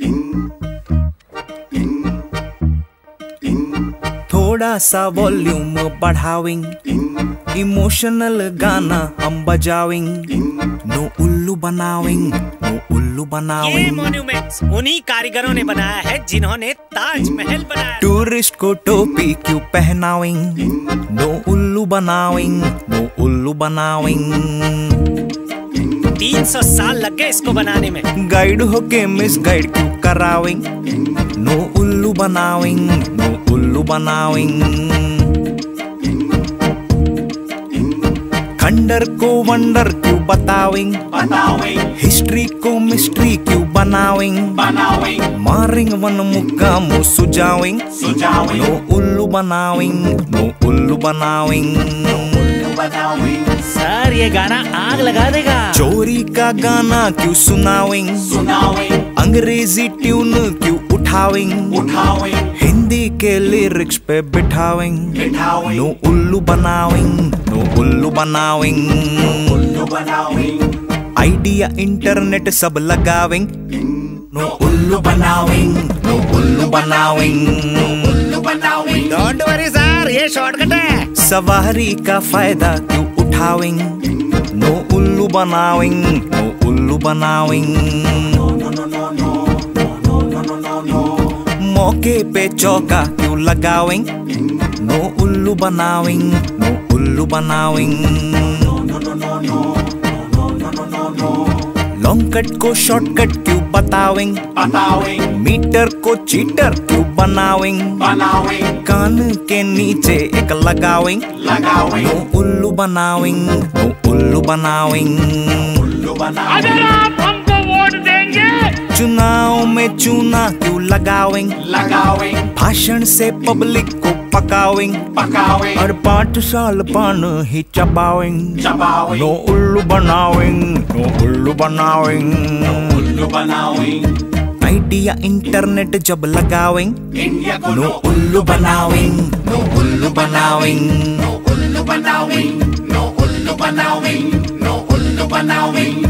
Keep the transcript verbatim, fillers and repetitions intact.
थोड़ा सा volume बढ़ावेंगे, emotional गाना हम बजावेंगे, नो उल्लू बनावेंगे, नो उल्लू बनावेंगे। ये मॉन्यूमेंट्स उन्हीं कारीगरों ने बनाया है जिन्होंने ताजमहल बनाया। टूरिस्ट को टोपी क्यों पहनावेंगे, नो उल्लू बनावेंगे, नो उल्लू बनावेंगे। तीन सौ साल लग गए इसको बनाने में। गाइड होके मिस गाइड क्यों करावेंगे, नो उल्लू बनावेंगे, नो उल्लू बनावेंगे। खंडर को वंडर क्यों बतावेंगे, हिस्ट्री को मिस्ट्री क्यों बनावेंगे, मारेंगे वन मुक्का मुँह सुझावेंगे, नो उल्लू बनावेंगे, नो उल्लू बनावेंगे। सर ये गाना आग लगा देगा। चोरी का गाना क्यों सुनावेंगे, अंग्रेजी ट्यून क्यों उठावेंगे, हिंदी के लिरिक्स पे बिठावेंगे, नो उल्लू बनावेंगे, नो उल्लू बनावेंगे। आइडिया इंटरनेट सब लगावेंगे, नो उल्लू बनावेंगे, नो उल्लू बनावेंगे। डोंट वरी सर, ये शॉर्टकट है। सवारी का फायदा क्यों उठावेंगे, नो उल्लू बनावेंगे, नो उल्लू बनावेंगे। मौके पे चौका क्यों लगावेंगे, नो उल्लू बनावेंगे, नो उल्लू बनावेंगे। लॉन्ग कट को शॉर्टकट क्यों बतावेंगे, मीटर को चीटर क्यों बनावेंगे, कान के नीचे एक लगावेंगे, नो उल्लू बनावेंगे, नो उल्लू बनावेंगे। अगर आप हमको वोट देंगे, चुनाव में चूना क्यों लगावेंगे, भाषण से पब्लिक को पकावेंगे, और पाँच साल पान ही चबावेंगे, नो उल्लू बनावेंगे, नो उल्लू बनावेंगे। आइडिया इंटरनेट जब लगावेंगे, नो उल्लू बनावेंगे, नो उल्लू बनावेंगे, नो उल्लू बनावेंगे, नो उल्लू बनावेंगे, नो उल्लू बनावेंगे।